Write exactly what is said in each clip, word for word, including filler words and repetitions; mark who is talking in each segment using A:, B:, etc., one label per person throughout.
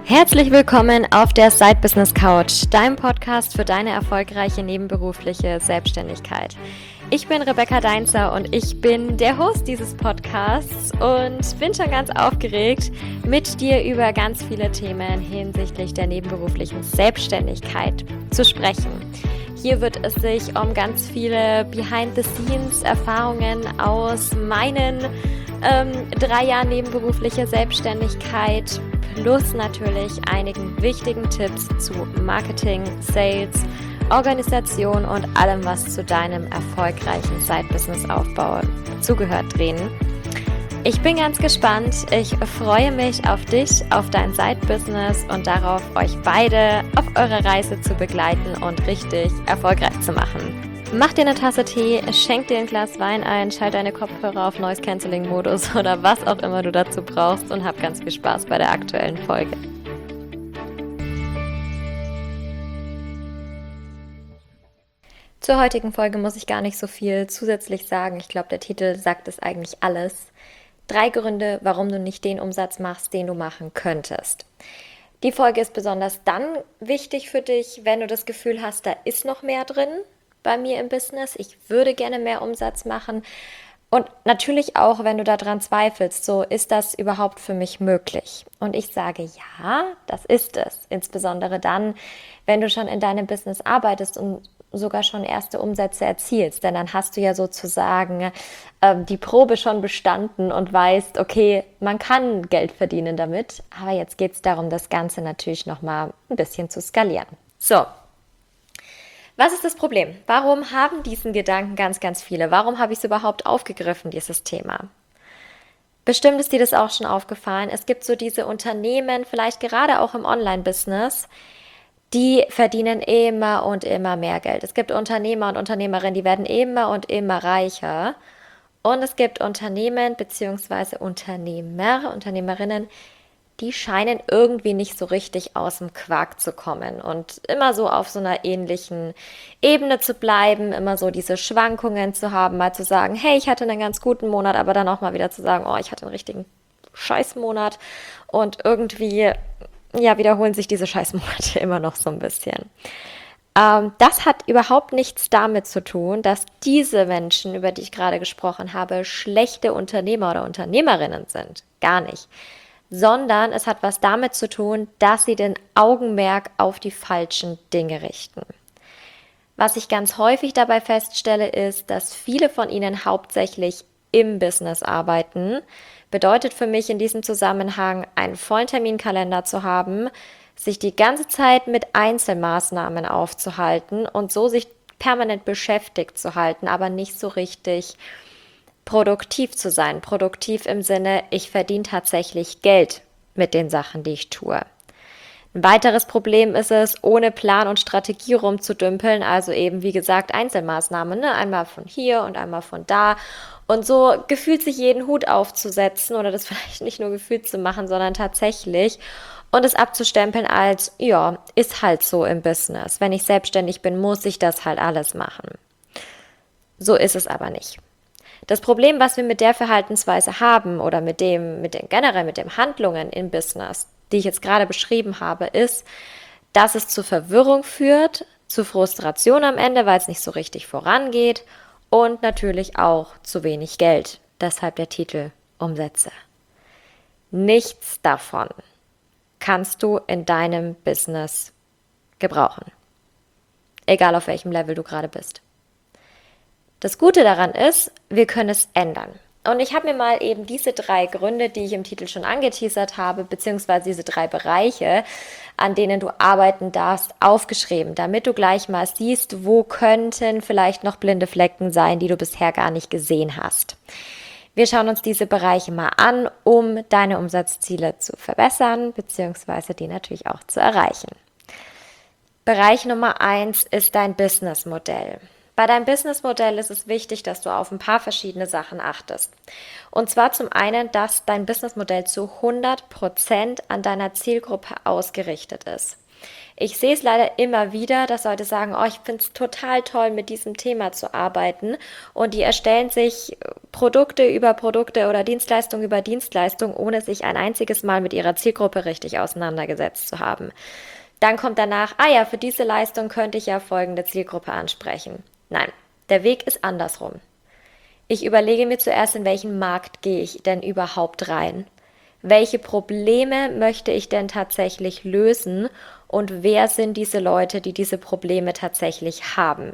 A: Herzlich willkommen auf der Side Business Couch, deinem Podcast für deine erfolgreiche nebenberufliche Selbstständigkeit. Ich bin Rebecca Deinzer und ich bin der Host dieses Podcasts und bin schon ganz aufgeregt, mit dir über ganz viele Themen hinsichtlich der nebenberuflichen Selbstständigkeit zu sprechen. Hier wird es sich um ganz viele Behind-the-Scenes-Erfahrungen aus meinen ähm, drei Jahren nebenberuflicher Selbstständigkeit plus natürlich einigen wichtigen Tipps zu Marketing, Sales, Organisation und allem, was zu deinem erfolgreichen Side-Business-Aufbau zugehört, drehen. Ich bin ganz gespannt. Ich freue mich auf dich, auf dein Side-Business und darauf, euch beide auf eurer Reise zu begleiten und richtig erfolgreich zu machen. Mach dir eine Tasse Tee, schenk dir ein Glas Wein ein, schalt deine Kopfhörer auf Noise-Canceling-Modus oder was auch immer du dazu brauchst und hab ganz viel Spaß bei der aktuellen Folge. Zur heutigen Folge muss ich gar nicht so viel zusätzlich sagen. Ich glaube, der Titel sagt es eigentlich alles. Drei Gründe, warum du nicht den Umsatz machst, den du machen könntest. Die Folge ist besonders dann wichtig für dich, wenn du das Gefühl hast, da ist noch mehr drin bei mir im Business. Ich würde gerne mehr Umsatz machen. Und natürlich auch, wenn du daran zweifelst, so ist das überhaupt für mich möglich? Und ich sage, ja, das ist es. Insbesondere dann, wenn du schon in deinem Business arbeitest und sogar schon erste Umsätze erzielst. Denn dann hast du ja sozusagen ähm, die Probe schon bestanden und weißt, okay, man kann Geld verdienen damit. Aber jetzt geht es darum, das Ganze natürlich nochmal ein bisschen zu skalieren. So. Was ist das Problem? Warum haben diesen Gedanken ganz, ganz viele? Warum habe ich es überhaupt aufgegriffen, dieses Thema? Bestimmt ist dir das auch schon aufgefallen. Es gibt so diese Unternehmen, vielleicht gerade auch im Online-Business, die verdienen immer und immer mehr Geld. Es gibt Unternehmer und Unternehmerinnen, die werden immer und immer reicher. Und es gibt Unternehmen bzw. Unternehmer, Unternehmerinnen, die scheinen irgendwie nicht so richtig aus dem Quark zu kommen und immer so auf so einer ähnlichen Ebene zu bleiben, immer so diese Schwankungen zu haben, mal zu sagen, hey, ich hatte einen ganz guten Monat, aber dann auch mal wieder zu sagen, oh, ich hatte einen richtigen Scheißmonat und irgendwie, ja, wiederholen sich diese Scheißmonate immer noch so ein bisschen. Ähm, das hat überhaupt nichts damit zu tun, dass diese Menschen, über die ich gerade gesprochen habe, schlechte Unternehmer oder Unternehmerinnen sind. Gar nicht. Sondern es hat was damit zu tun, dass sie den Augenmerk auf die falschen Dinge richten. Was ich ganz häufig dabei feststelle, ist, dass viele von ihnen hauptsächlich im Business arbeiten. Bedeutet für mich in diesem Zusammenhang, einen vollen Terminkalender zu haben, sich die ganze Zeit mit Einzelmaßnahmen aufzuhalten und so sich permanent beschäftigt zu halten, aber nicht so richtig produktiv zu sein. Produktiv im Sinne, ich verdiene tatsächlich Geld mit den Sachen, die ich tue. Ein weiteres Problem ist es, ohne Plan und Strategie rumzudümpeln, also eben wie gesagt Einzelmaßnahmen, ne? Einmal von hier und einmal von da und so gefühlt sich jeden Hut aufzusetzen oder das vielleicht nicht nur gefühlt zu machen, sondern tatsächlich und es abzustempeln als, ja, ist halt so im Business. Wenn ich selbstständig bin, muss ich das halt alles machen. So ist es aber nicht. Das Problem, was wir mit der Verhaltensweise haben oder mit dem, mit den generell mit den Handlungen im Business, die ich jetzt gerade beschrieben habe, ist, dass es zu Verwirrung führt, zu Frustration am Ende, weil es nicht so richtig vorangeht und natürlich auch zu wenig Geld. Deshalb der Titel Umsätze. Nichts davon kannst du in deinem Business gebrauchen. Egal auf welchem Level du gerade bist. Das Gute daran ist, wir können es ändern. Und ich habe mir mal eben diese drei Gründe, die ich im Titel schon angeteasert habe, beziehungsweise diese drei Bereiche, an denen du arbeiten darfst, aufgeschrieben, damit du gleich mal siehst, wo könnten vielleicht noch blinde Flecken sein, die du bisher gar nicht gesehen hast. Wir schauen uns diese Bereiche mal an, um deine Umsatzziele zu verbessern, beziehungsweise die natürlich auch zu erreichen. Bereich Nummer eins ist dein Businessmodell. Bei deinem Businessmodell ist es wichtig, dass du auf ein paar verschiedene Sachen achtest. Und zwar zum einen, dass dein Businessmodell zu hundert Prozent an deiner Zielgruppe ausgerichtet ist. Ich sehe es leider immer wieder, dass Leute sagen, oh, ich finde es total toll, mit diesem Thema zu arbeiten. Und die erstellen sich Produkte über Produkte oder Dienstleistung über Dienstleistung, ohne sich ein einziges Mal mit ihrer Zielgruppe richtig auseinandergesetzt zu haben. Dann kommt danach, ah ja, für diese Leistung könnte ich ja folgende Zielgruppe ansprechen. Nein, der Weg ist andersrum. Ich überlege mir zuerst, in welchen Markt gehe ich denn überhaupt rein? Welche Probleme möchte ich denn tatsächlich lösen und wer sind diese Leute, die diese Probleme tatsächlich haben?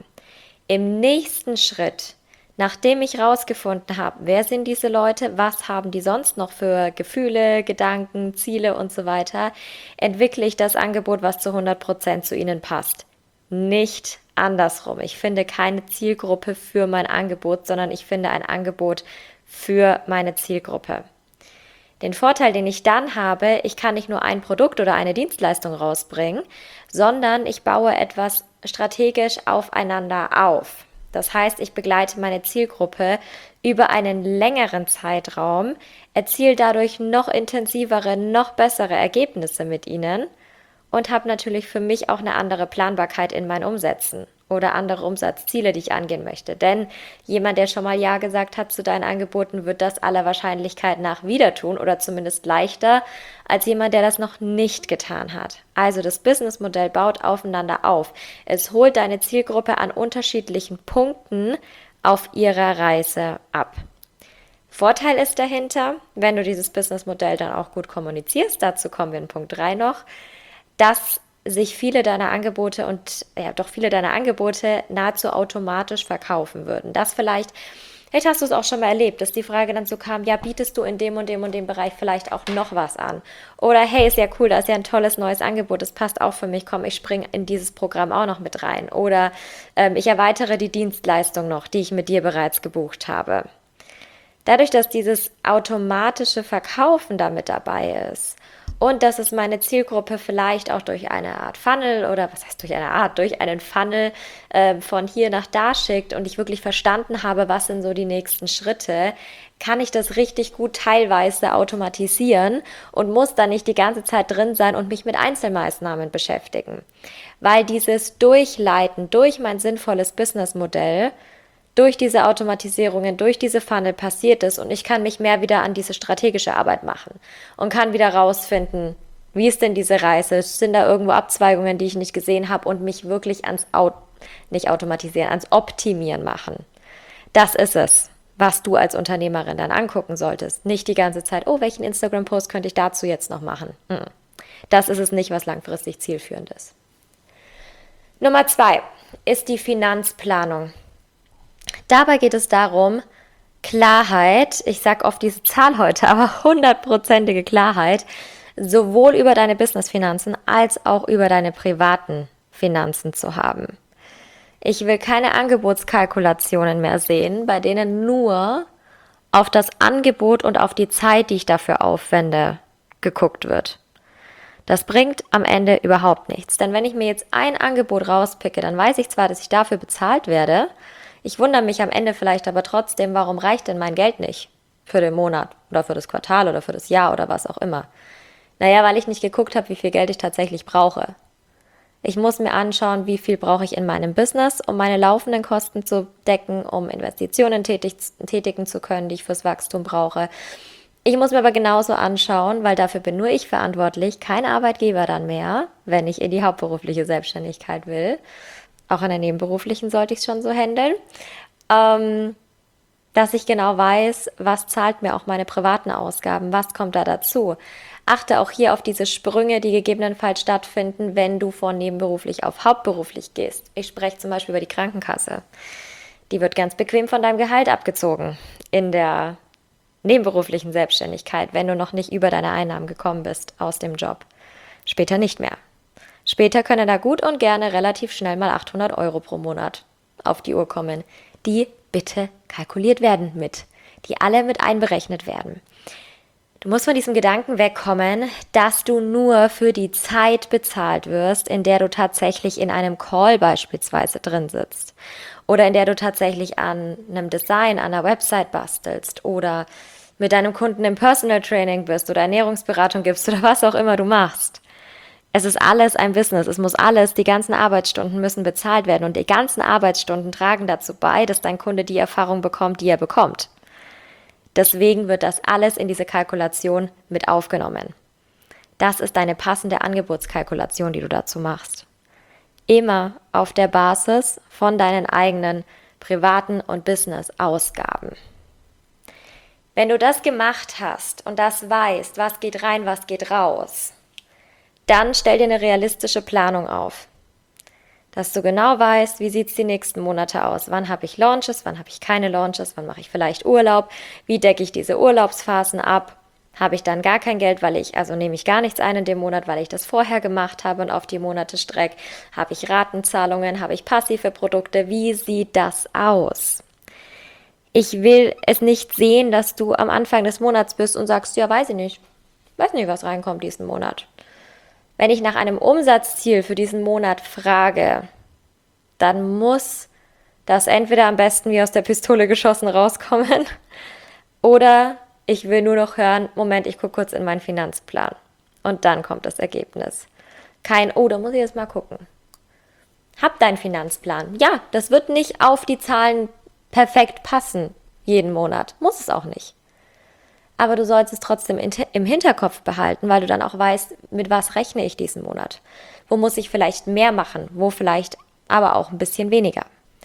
A: Im nächsten Schritt, nachdem ich rausgefunden habe, wer sind diese Leute, was haben die sonst noch für Gefühle, Gedanken, Ziele und so weiter, entwickle ich das Angebot, was zu hundert Prozent zu ihnen passt. Nicht andersrum. Ich finde keine Zielgruppe für mein Angebot, sondern ich finde ein Angebot für meine Zielgruppe. Den Vorteil, den ich dann habe, ich kann nicht nur ein Produkt oder eine Dienstleistung rausbringen, sondern ich baue etwas strategisch aufeinander auf. Das heißt, ich begleite meine Zielgruppe über einen längeren Zeitraum, erziele dadurch noch intensivere, noch bessere Ergebnisse mit ihnen und habe natürlich für mich auch eine andere Planbarkeit in meinen Umsätzen oder andere Umsatzziele, die ich angehen möchte. Denn jemand, der schon mal Ja gesagt hat zu deinen Angeboten, wird das aller Wahrscheinlichkeit nach wieder tun oder zumindest leichter als jemand, der das noch nicht getan hat. Also das Businessmodell baut aufeinander auf. Es holt deine Zielgruppe an unterschiedlichen Punkten auf ihrer Reise ab. Vorteil ist dahinter, wenn du dieses Businessmodell dann auch gut kommunizierst, dazu kommen wir in Punkt drei noch, dass sich viele deiner Angebote und ja doch viele deiner Angebote nahezu automatisch verkaufen würden. Das vielleicht, vielleicht hast du es auch schon mal erlebt, dass die Frage dann so kam, ja, bietest du in dem und dem und dem Bereich vielleicht auch noch was an? Oder hey, ist ja cool, da ist ja ein tolles neues Angebot, das passt auch für mich, komm, ich springe in dieses Programm auch noch mit rein. Oder ähm, ich erweitere die Dienstleistung noch, die ich mit dir bereits gebucht habe. Dadurch, dass dieses automatische Verkaufen da mit dabei ist und dass es meine Zielgruppe vielleicht auch durch eine Art Funnel oder was heißt durch eine Art, durch einen Funnel äh, von hier nach da schickt und ich wirklich verstanden habe, was sind so die nächsten Schritte, kann ich das richtig gut teilweise automatisieren und muss dann nicht die ganze Zeit drin sein und mich mit Einzelmaßnahmen beschäftigen. Weil dieses Durchleiten durch mein sinnvolles Businessmodell durch diese Automatisierungen, durch diese Funnel passiert ist und ich kann mich mehr wieder an diese strategische Arbeit machen und kann wieder rausfinden, wie ist denn diese Reise, sind da irgendwo Abzweigungen, die ich nicht gesehen habe und mich wirklich ans, Au- nicht automatisieren, ans Optimieren machen. Das ist es, was du als Unternehmerin dann angucken solltest. Nicht die ganze Zeit, oh, welchen Instagram-Post könnte ich dazu jetzt noch machen? Das ist es nicht, was langfristig zielführend ist. Nummer zwei ist die Finanzplanung. Dabei geht es darum, Klarheit, ich sage oft diese Zahl heute, aber hundertprozentige Klarheit, sowohl über deine Businessfinanzen als auch über deine privaten Finanzen zu haben. Ich will keine Angebotskalkulationen mehr sehen, bei denen nur auf das Angebot und auf die Zeit, die ich dafür aufwende, geguckt wird. Das bringt am Ende überhaupt nichts, denn wenn ich mir jetzt ein Angebot rauspicke, dann weiß ich zwar, dass ich dafür bezahlt werde. Ich wundere mich am Ende vielleicht aber trotzdem, warum reicht denn mein Geld nicht für den Monat oder für das Quartal oder für das Jahr oder was auch immer. Naja, weil ich nicht geguckt habe, wie viel Geld ich tatsächlich brauche. Ich muss mir anschauen, wie viel brauche ich in meinem Business, um meine laufenden Kosten zu decken, um Investitionen tätig, tätigen zu können, die ich fürs Wachstum brauche. Ich muss mir aber genauso anschauen, weil dafür bin nur ich verantwortlich, kein Arbeitgeber dann mehr, wenn ich in die hauptberufliche Selbstständigkeit will. Auch in der nebenberuflichen sollte ich es schon so handeln, ähm, dass ich genau weiß, was zahlt mir auch meine privaten Ausgaben, was kommt da dazu. Achte auch hier auf diese Sprünge, die gegebenenfalls stattfinden, wenn du von nebenberuflich auf hauptberuflich gehst. Ich spreche zum Beispiel über die Krankenkasse. Die wird ganz bequem von deinem Gehalt abgezogen in der nebenberuflichen Selbstständigkeit, wenn du noch nicht über deine Einnahmen gekommen bist aus dem Job. Später nicht mehr. Später können da gut und gerne relativ schnell mal achthundert Euro pro Monat auf die Uhr kommen, die bitte kalkuliert werden mit, die alle mit einberechnet werden. Du musst von diesem Gedanken wegkommen, dass du nur für die Zeit bezahlt wirst, in der du tatsächlich in einem Call beispielsweise drin sitzt oder in der du tatsächlich an einem Design, an einer Website bastelst oder mit deinem Kunden im Personal Training bist oder Ernährungsberatung gibst oder was auch immer du machst. Es ist alles ein Business, es muss alles, die ganzen Arbeitsstunden müssen bezahlt werden und die ganzen Arbeitsstunden tragen dazu bei, dass dein Kunde die Erfahrung bekommt, die er bekommt. Deswegen wird das alles in diese Kalkulation mit aufgenommen. Das ist deine passende Angebotskalkulation, die du dazu machst. Immer auf der Basis von deinen eigenen privaten und Business-Ausgaben. Wenn du das gemacht hast und das weißt, was geht rein, was geht raus, dann stell dir eine realistische Planung auf. Dass du genau weißt, wie sieht es die nächsten Monate aus. Wann habe ich Launches, wann habe ich keine Launches, wann mache ich vielleicht Urlaub, wie decke ich diese Urlaubsphasen ab. Habe ich dann gar kein Geld, weil ich, also nehme ich gar nichts ein in dem Monat, weil ich das vorher gemacht habe und auf die Monate strecke. Habe ich Ratenzahlungen, habe ich passive Produkte, wie sieht das aus? Ich will es nicht sehen, dass du am Anfang des Monats bist und sagst, ja, weiß ich nicht, weiß nicht, was reinkommt diesen Monat. Wenn ich nach einem Umsatzziel für diesen Monat frage, dann muss das entweder am besten wie aus der Pistole geschossen rauskommen oder ich will nur noch hören, Moment, ich gucke kurz in meinen Finanzplan und dann kommt das Ergebnis. Kein, oh, da muss ich jetzt mal gucken. Hab deinen Finanzplan. Ja, das wird nicht auf die Zahlen perfekt passen jeden Monat. Muss es auch nicht. Aber du sollst es trotzdem im Hinterkopf behalten, weil du dann auch weißt, mit was rechne ich diesen Monat. Wo muss ich vielleicht mehr machen, wo vielleicht aber auch ein bisschen weniger.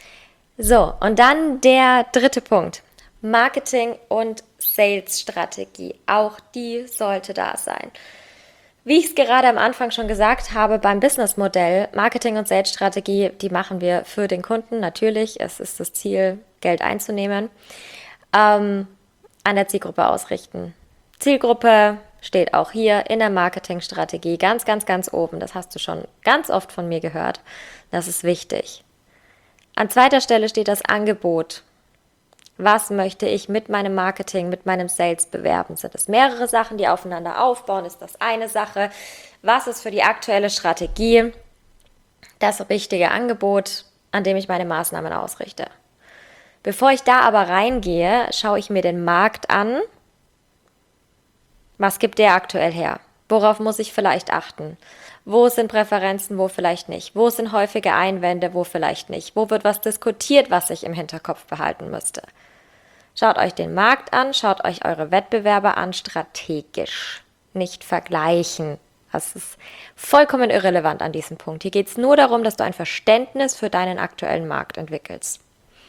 A: So, und dann der dritte Punkt. Marketing- und Sales-Strategie. Auch die sollte da sein. Wie ich es gerade am Anfang schon gesagt habe, beim Businessmodell, Marketing- und Sales-Strategie, die machen wir für den Kunden. Natürlich, es ist das Ziel, Geld einzunehmen. Ähm, an der Zielgruppe ausrichten. Zielgruppe steht auch hier in der Marketingstrategie ganz, ganz, ganz oben. Das hast du schon ganz oft von mir gehört. Das ist wichtig. An zweiter Stelle steht das Angebot. Was möchte ich mit meinem Marketing, mit meinem Sales bewerben? Sind es mehrere Sachen, die aufeinander aufbauen? Ist das eine Sache? Was ist für die aktuelle Strategie das richtige Angebot, an dem ich meine Maßnahmen ausrichte? Bevor ich da aber reingehe, schaue ich mir den Markt an. Was gibt der aktuell her? Worauf muss ich vielleicht achten? Wo sind Präferenzen, wo vielleicht nicht? Wo sind häufige Einwände, wo vielleicht nicht? Wo wird was diskutiert, was ich im Hinterkopf behalten müsste? Schaut euch den Markt an, schaut euch eure Wettbewerber an, strategisch, nicht vergleichen. Das ist vollkommen irrelevant an diesem Punkt. Hier geht es nur darum, dass du ein Verständnis für deinen aktuellen Markt entwickelst.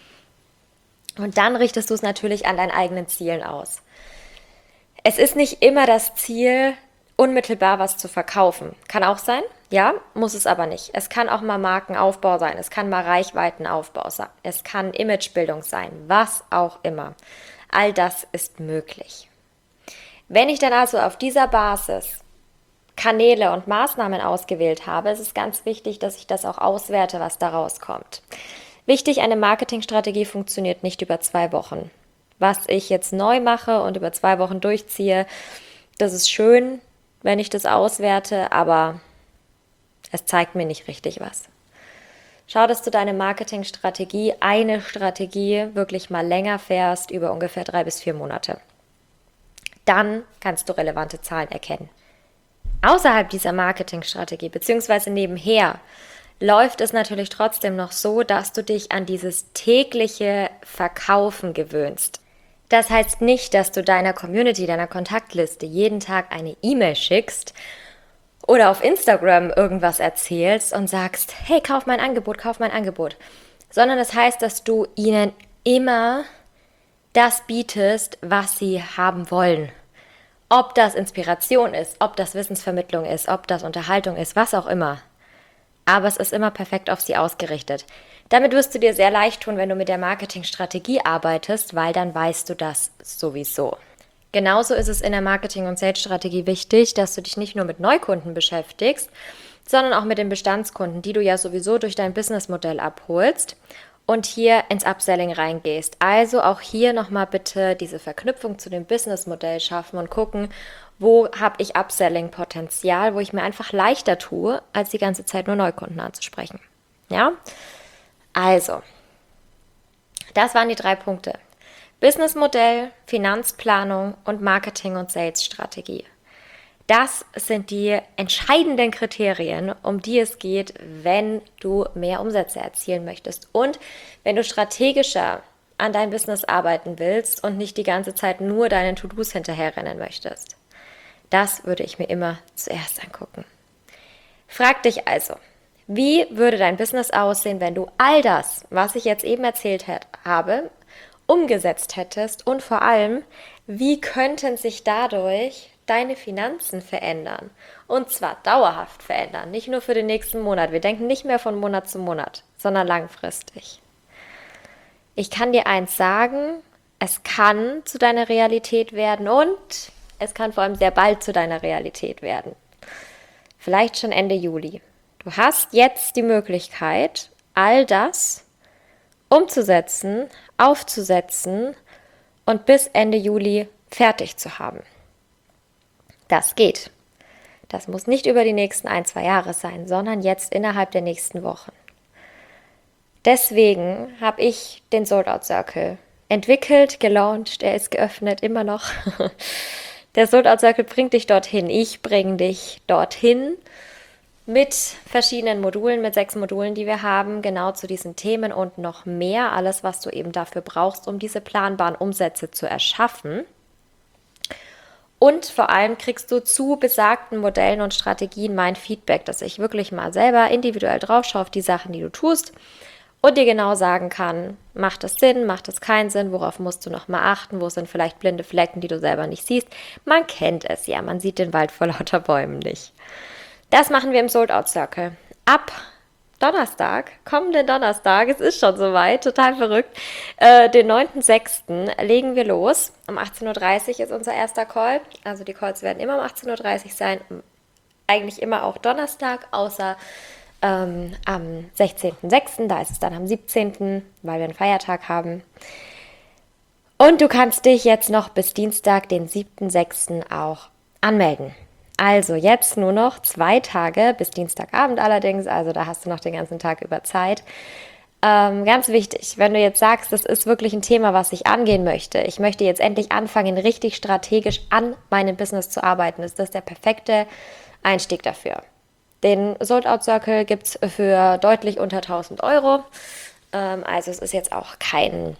A: Und dann richtest du es natürlich an deinen eigenen Zielen aus. Es ist nicht immer das Ziel, unmittelbar was zu verkaufen. Kann auch sein, ja, muss es aber nicht. Es kann auch mal Markenaufbau sein, es kann mal Reichweitenaufbau sein, es kann Imagebildung sein, was auch immer. All das ist möglich. Wenn ich dann also auf dieser Basis Kanäle und Maßnahmen ausgewählt habe, ist es ganz wichtig, dass ich das auch auswerte, was da rauskommt. Wichtig, eine Marketingstrategie funktioniert nicht über zwei Wochen. Was ich jetzt neu mache und über zwei Wochen durchziehe, das ist schön, wenn ich das auswerte, aber es zeigt mir nicht richtig was. Schau, dass du deine Marketingstrategie, eine Strategie wirklich mal länger fährst, über ungefähr drei bis vier Monate. Dann kannst du relevante Zahlen erkennen. Außerhalb dieser Marketingstrategie, beziehungsweise nebenher, läuft es natürlich trotzdem noch so, dass du dich an dieses tägliche Verkaufen gewöhnst. Das heißt nicht, dass du deiner Community, deiner Kontaktliste jeden Tag eine E-Mail schickst oder auf Instagram irgendwas erzählst und sagst, hey, kauf mein Angebot, kauf mein Angebot. Sondern das heißt, dass du ihnen immer das bietest, was sie haben wollen. Ob das Inspiration ist, ob das Wissensvermittlung ist, ob das Unterhaltung ist, was auch immer. Aber es ist immer perfekt auf sie ausgerichtet. Damit wirst du dir sehr leicht tun, wenn du mit der Marketingstrategie arbeitest, weil dann weißt du das sowieso. Genauso ist es in der Marketing- und Sales-Strategie wichtig, dass du dich nicht nur mit Neukunden beschäftigst, sondern auch mit den Bestandskunden, die du ja sowieso durch dein Businessmodell abholst und hier ins Upselling reingehst. Also auch hier nochmal bitte diese Verknüpfung zu dem Businessmodell schaffen und gucken, wo habe ich Upselling-Potenzial, wo ich mir einfach leichter tue, als die ganze Zeit nur Neukunden anzusprechen. Ja? Also, das waren die drei Punkte. Businessmodell, Finanzplanung und Marketing- und Sales-Strategie. Das sind die entscheidenden Kriterien, um die es geht, wenn du mehr Umsätze erzielen möchtest und wenn du strategischer an deinem Business arbeiten willst und nicht die ganze Zeit nur deinen To-Dos hinterherrennen möchtest. Das würde ich mir immer zuerst angucken. Frag dich also, wie würde dein Business aussehen, wenn du all das, was ich jetzt eben erzählt habe, umgesetzt hättest und vor allem, wie könnten sich dadurch deine Finanzen verändern und zwar dauerhaft verändern, nicht nur für den nächsten Monat. Wir denken nicht mehr von Monat zu Monat, sondern langfristig. Ich kann dir eins sagen, es kann zu deiner Realität werden und es kann vor allem sehr bald zu deiner Realität werden. Vielleicht schon Ende Juli. Du hast jetzt die Möglichkeit, all das umzusetzen, aufzusetzen und bis Ende Juli fertig zu haben. Das geht. Das muss nicht über die nächsten ein, zwei Jahre sein, sondern jetzt innerhalb der nächsten Wochen. Deswegen habe ich den Sold Out Circle entwickelt, gelauncht, er ist geöffnet, immer noch. Der Sold Out Circle bringt dich dorthin, ich bringe dich dorthin mit verschiedenen Modulen, mit sechs Modulen, die wir haben, genau zu diesen Themen und noch mehr, alles, was du eben dafür brauchst, um diese planbaren Umsätze zu erschaffen. Und vor allem kriegst du zu besagten Modellen und Strategien mein Feedback, dass ich wirklich mal selber individuell drauf schaue auf die Sachen, die du tust und dir genau sagen kann, macht das Sinn, macht das keinen Sinn, worauf musst du noch mal achten, wo sind vielleicht blinde Flecken, die du selber nicht siehst. Man kennt es ja, man sieht den Wald vor lauter Bäumen nicht. Das machen wir im Sold Out Circle. Ab Donnerstag, kommenden Donnerstag, es ist schon soweit, total verrückt, äh, den neunten sechsten legen wir los. Um achtzehn Uhr dreißig ist unser erster Call. Also die Calls werden immer um achtzehn Uhr dreißig sein. Eigentlich immer auch Donnerstag, außer ähm, am sechzehnten sechsten Da ist es dann am siebzehnten weil wir einen Feiertag haben. Und du kannst dich jetzt noch bis Dienstag, den siebten sechsten auch anmelden. Also jetzt nur noch zwei Tage, bis Dienstagabend allerdings, also da hast du noch den ganzen Tag über Zeit. Ähm, ganz wichtig, wenn du jetzt sagst, das ist wirklich ein Thema, was ich angehen möchte, ich möchte jetzt endlich anfangen, richtig strategisch an meinem Business zu arbeiten, ist das der perfekte Einstieg dafür. Den Sold Out Circle gibt es für deutlich unter tausend Euro, ähm, also es ist jetzt auch kein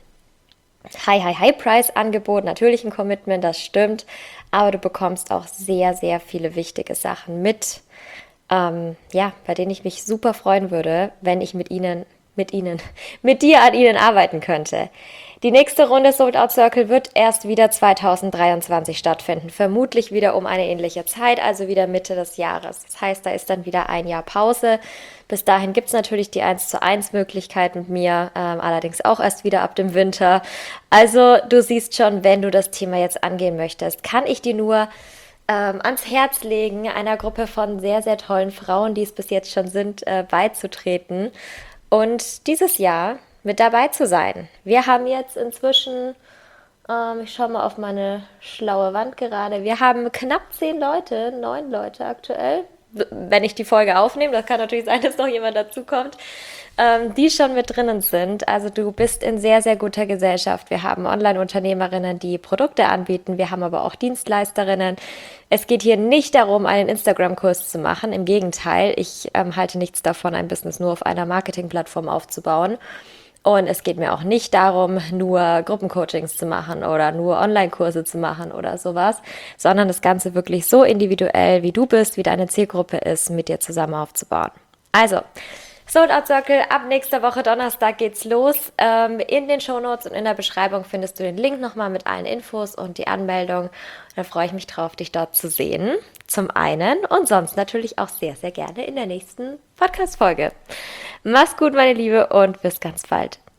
A: High, High, High Price Angebot, natürlich ein Commitment, das stimmt, aber du bekommst auch sehr, sehr viele wichtige Sachen mit, ähm, ja, bei denen ich mich super freuen würde, wenn ich mit ihnen, mit ihnen, mit dir an ihnen arbeiten könnte. Die nächste Runde Sold Out Circle wird erst wieder zweitausenddreiundzwanzig stattfinden, vermutlich wieder um eine ähnliche Zeit, also wieder Mitte des Jahres. Das heißt, da ist dann wieder ein Jahr Pause. Bis dahin gibt es natürlich die eins zu eins Möglichkeit mit mir, ähm, allerdings auch erst wieder ab dem Winter. Also du siehst schon, wenn du das Thema jetzt angehen möchtest, kann ich dir nur ähm, ans Herz legen, einer Gruppe von sehr, sehr tollen Frauen, die es bis jetzt schon sind, äh, beizutreten und dieses Jahr mit dabei zu sein. Wir haben jetzt inzwischen, ähm, ich schaue mal auf meine schlaue Wand gerade, wir haben knapp zehn Leute, neun Leute aktuell, wenn ich die Folge aufnehme, das kann natürlich sein, dass noch jemand dazukommt, ähm, die schon mit drinnen sind. Also du bist in sehr, sehr guter Gesellschaft. Wir haben Online-Unternehmerinnen, die Produkte anbieten. Wir haben aber auch Dienstleisterinnen. Es geht hier nicht darum, einen Instagram-Kurs zu machen. Im Gegenteil, ich ähm, halte nichts davon, ein Business nur auf einer Marketing-Plattform aufzubauen. Und es geht mir auch nicht darum, nur Gruppencoachings zu machen oder nur Online-Kurse zu machen oder sowas, sondern das Ganze wirklich so individuell, wie du bist, wie deine Zielgruppe ist, mit dir zusammen aufzubauen. Also, Sold Out Circle, ab nächster Woche Donnerstag geht's los. Ähm, in den Shownotes und in der Beschreibung findest du den Link nochmal mit allen Infos und die Anmeldung. Da freue ich mich drauf, dich dort zu sehen. Zum einen und sonst natürlich auch sehr, sehr gerne in der nächsten Podcast-Folge. Mach's gut, meine Liebe, und bis ganz bald.